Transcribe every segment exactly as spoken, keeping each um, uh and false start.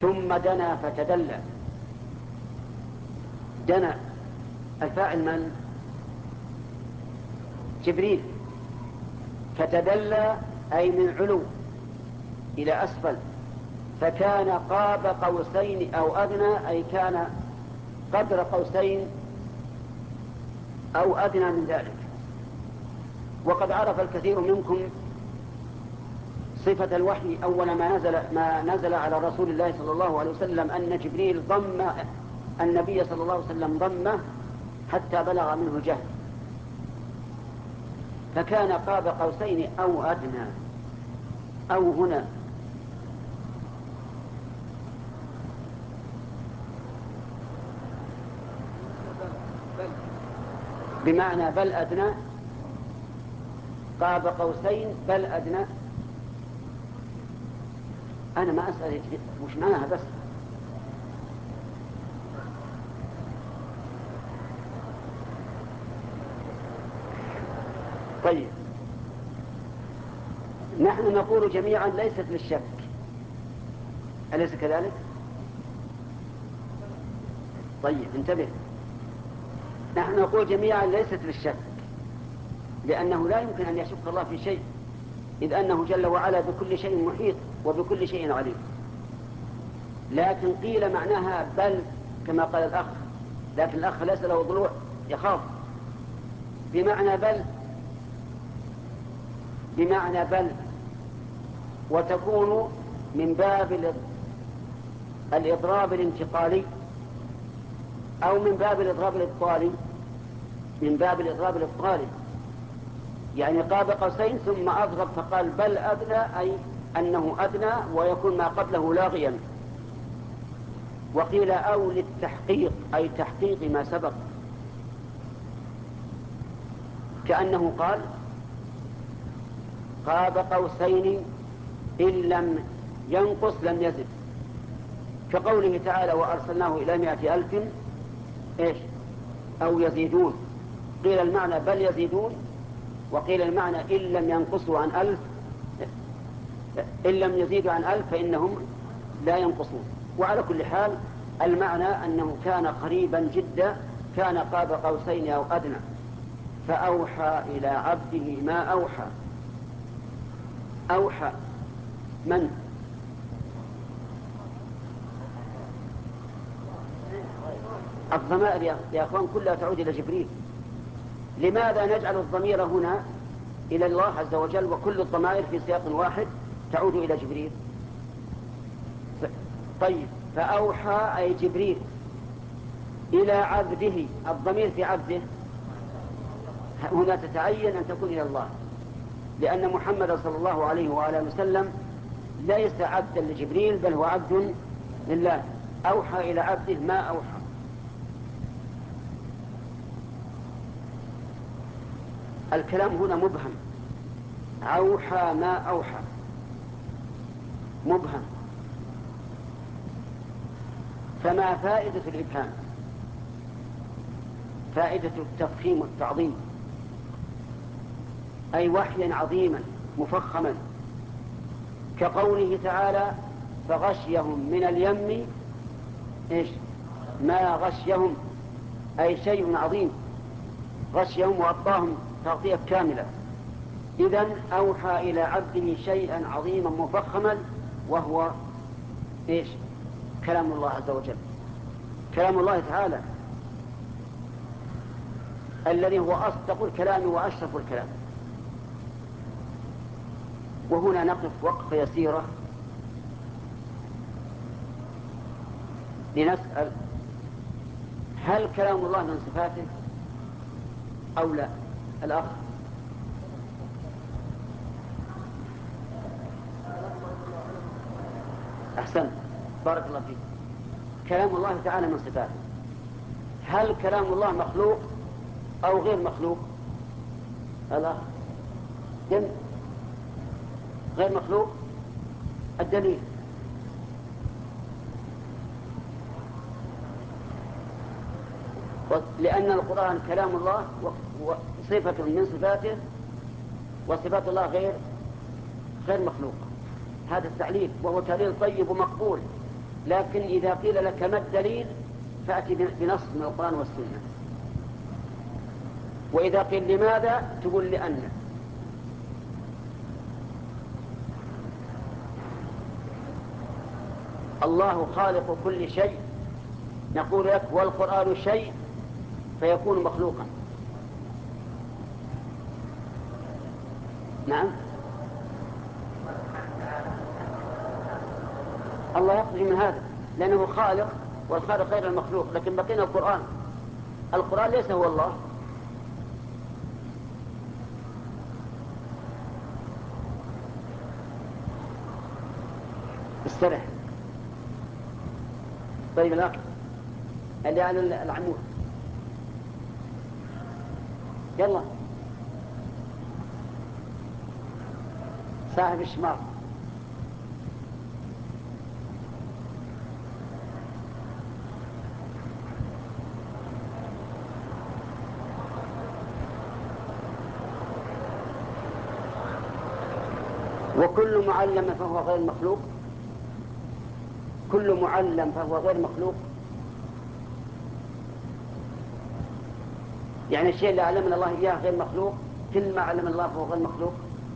ثم دنا فتدلى. دنا الفاعل من؟ جبريل. فتدلى أي من علو إلى أسفل، فكان قاب قوسين أو أدنى، أي كان قدر قوسين أو أدنى من ذلك. وقد عرف الكثير منكم صفة الوحي أول ما نزل, ما نزل على رسول الله صلى الله عليه وسلم أن جبريل ضم النبي صلى الله عليه وسلم ضمه حتى بلغ منه الجهل، فكان قاب قوسين أو أدنى. أو هنا بمعنى بل أدنى، قاب قوسين بل أدنى. أنا ما أسأل وش معناها بس. طيب، نحن نقول جميعا ليست للشك، أليس كذلك؟ طيب انتبه، نحن نقول جميعا ليست للشك، لأنه لا يمكن أن يشك الله في شيء، إذ أنه جل وعلا بكل شيء محيط وبكل شيء عليم. لكن قيل معناها بل كما قال الأخ، لكن الأخ ليس له ضلوع يخاف. بمعنى بل، بمعنى بل، وتكون من باب الإضراب الانتقالي أو من باب الإضراب الإبطالي، من باب الإضراب الإبطالي، يعني قاب قوسين ثم أضرب فقال بل أدنى، أي أنه أدنى ويكون ما قبله لاغيا. وقيل أو للتحقيق، أي تحقيق ما سبق، كأنه قال قاب قوسين إن لم ينقص لم يزد، كقوله تعالى وأرسلناه إلى مائة ألف إيش أو يزيدون. قيل المعنى بل يزيدون، وقيل المعنى إن لم ينقصوا عن ألف، إن لم يزيدوا عن ألف فإنهم لا ينقصون. وعلى كل حال المعنى أنه كان قريبا جدا، كان قاب قوسين أو أدنى. فأوحى إلى عبده ما أوحى. أوحى من؟ الضمائر يا أخوان كلها تعود إلى جبريل. لماذا نجعل الضمير هنا إلى الله عز وجل وكل الضمائر في سياق واحد تعود إلى جبريل؟ طيب، فأوحى أي جبريل إلى عبده، الضمير في عبده هنا تتعين أن تكون إلى الله، لأن محمد صلى الله عليه وآله وسلم ليس عبدا لجبريل بل هو عبد لله. أوحى إلى عبده ما أوحى. الكلام هنا مبهم، أوحى ما أوحى مبهم، فما فائدة الإبهام؟ فائدة التفخيم والتعظيم، أي وحيا عظيما مفخما، كقوله تعالى فغشيهم من اليم إيش ما غشيهم، أي شيء عظيم غشيهم وأطاهم تغطية كاملة. إذن أوحى إلى عبده شيئا عظيما مفخما، وهو إيش كلام الله عز وجل، كلام الله تعالى الذي هو أصدق الكلام وأشرف الكلام. وهنا نقف وقفة يسيرة لنسأل هل كلام الله من صفاته أو لا؟ الأخ أحسن، بارك الله فيك. كلام الله تعالى من صفاته، هل كلام الله مخلوق أو غير مخلوق؟ الأخ جن غير مخلوق. الدليل لأن القرآن كلام الله وصفة من صفاته، وصفات الله غير غير مخلوق. هذا التعليل وهو تعليل طيب ومقبول، لكن إذا قيل لك ما الدليل فأتي بنص من القرآن والسنة. وإذا قيل لماذا تقول لأن. الله خالق كل شيء، نقول لك والقرآن شيء فيكون مخلوقا. نعم، الله يخرج من هذا لأنه خالق، والخالق غير المخلوق. لكن بقينا القرآن، القرآن ليس هو الله. استرح. طيب الأخ اللي على العمود، يلا صاحب الشمار. وكل معلم فهو غير مخلوق، كل معلم فهو غير مخلوق. يعني الشيء اللي علمنا الله إياه غير مخلوق، كل ما علم الله فهو غير مخلوق.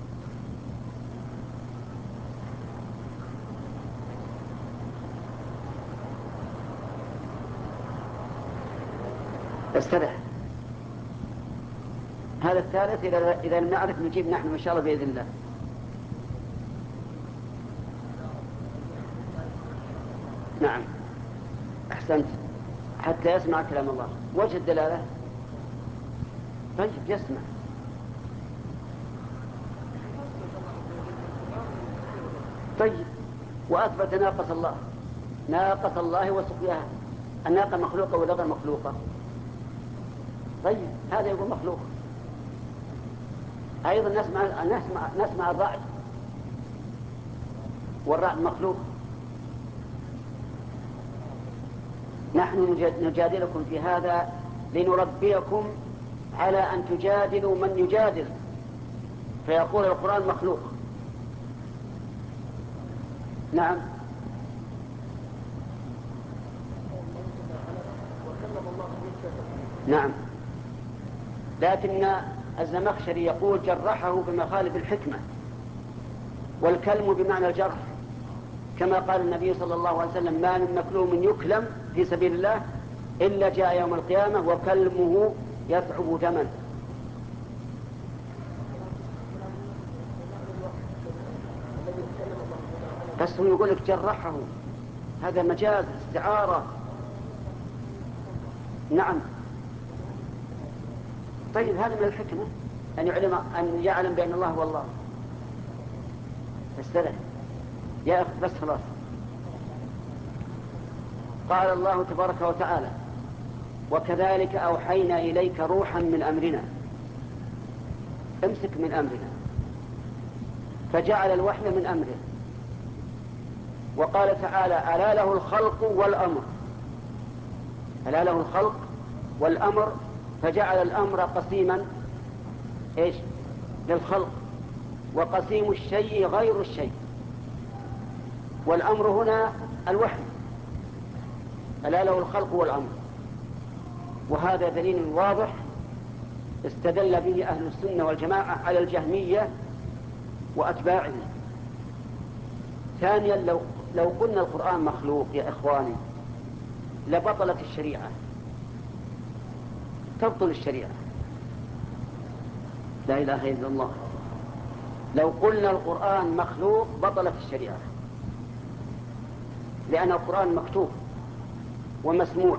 استرح. هذا الثالث إذا إذا لم نعرف نجيب نحن إن شاء الله بإذن الله. نعم أحسنت، حتى يسمع كلام الله. وجه الدلالة؟ طيب يسمع. طيب وأثبت ناقة الله، ناقة الله وسقياها. الناقة مخلوقة ولا غير مخلوقة؟ طيب هذا يقول مخلوق. أيضا نسمع نسمع نسمع الرعد، والرعد مخلوق. نحن نجادلكم في هذا لنربيكم على أن تجادلوا من يجادل فيقول القرآن مخلوق. نعم. نعم، لكن الزمخشري يقول جرحه بمخالف الحكمة، والكلم بمعنى الجرح، كما قال النبي صلى الله عليه وسلم ما من مكلوم يكلم في سبيل الله إلا جاء يوم القيامة وكلمه يثعب دما. بس هو يقول لك جرحه، هذا مجاز استعارة. نعم. طيب هذا من الحكمة أن يعلم أن يعلم بأن الله هو الله. استرح يا أخي بس خلاص. قال الله تبارك وتعالى وكذلك أوحينا إليك روحا من أمرنا. امسك من أمرنا، فجعل الوحي من أمره. وقال تعالى ألا له الخلق والأمر، ألا له الخلق والأمر، فجعل الأمر قسيما إيش للخلق، وقسيم الشيء غير الشيء. والأمر هنا الوحي، ألا له الخلق والأمر. وهذا دليل واضح استدل به أهل السنة والجماعة على الجهمية وأتباعه. ثانيا لو, لو قلنا القرآن مخلوق يا إخواني لبطلت الشريعة، تبطل الشريعة. لا إله إلا الله. لو قلنا القرآن مخلوق بطلت الشريعة، لأن القرآن مكتوب ومسموع.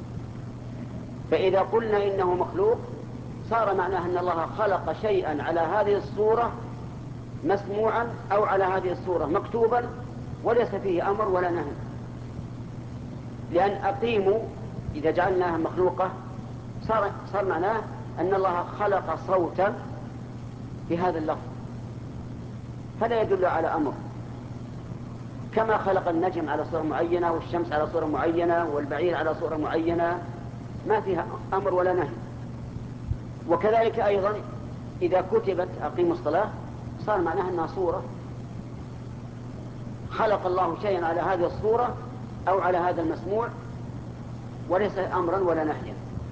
فإذا قلنا إنه مخلوق صار معناه أن الله خلق شيئا على هذه الصورة مسموعا أو على هذه الصورة مكتوبا وليس فيه أمر ولا نهي. لأن أقيموا إذا جعلناها مخلوقة صار, صار معناه أن الله خلق صوتا بهذا اللفظ، فلا يدل على أمر. كما خلق النجم على صورة معينة والشمس على صورة معينة والبعير على صورة معينة، ما فيها أمر ولا نهي. وكذلك أيضا إذا كتبت أقيموا الصلاة صار معناها أنها صورة. خلق الله شيئا على هذه الصورة أو على هذا المسموع، وليس أمرا ولا نهيا.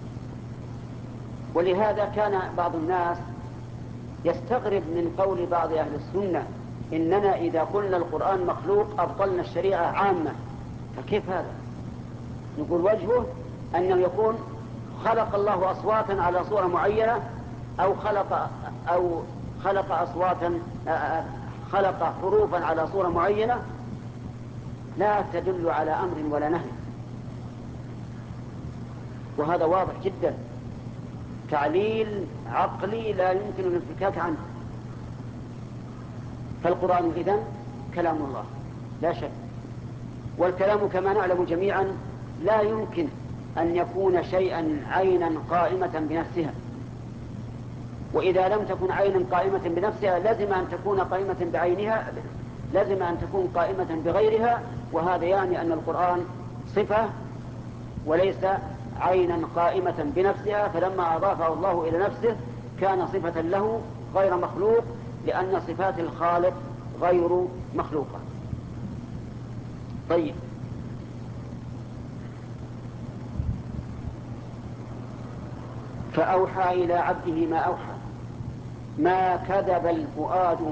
ولهذا كان بعض الناس يستغرب من قول بعض أهل السنة إننا إذا قلنا القرآن مخلوق أبطلنا الشريعة عامة. فكيف هذا؟ نقول وجهه أنه يكون خلق الله أصواتا على صورة معينة، أو خلق أو خلق أصواتا خلق حروفا على صورة معينة لا تدل على أمر ولا نهي. وهذا واضح جدا، تعليل عقلي لا يمكن الانفكاك عنه. فالقرآن إذن كلام الله لا شك، والكلام كما نعلم جميعا لا يمكن أن يكون شيئا عينا قائمة بنفسها، وإذا لم تكن عينا قائمة بنفسها لازم أن تكون قائمة بعينها، لازم أن تكون قائمة بغيرها. وهذا يعني أن القرآن صفة وليس عينا قائمة بنفسها، فلما أضافه الله إلى نفسه كان صفة له غير مخلوق، لأن صفات الخالق غير مخلوقة. طيب، فأوحى إلى عبده ما أوحى، ما كذب الفؤاد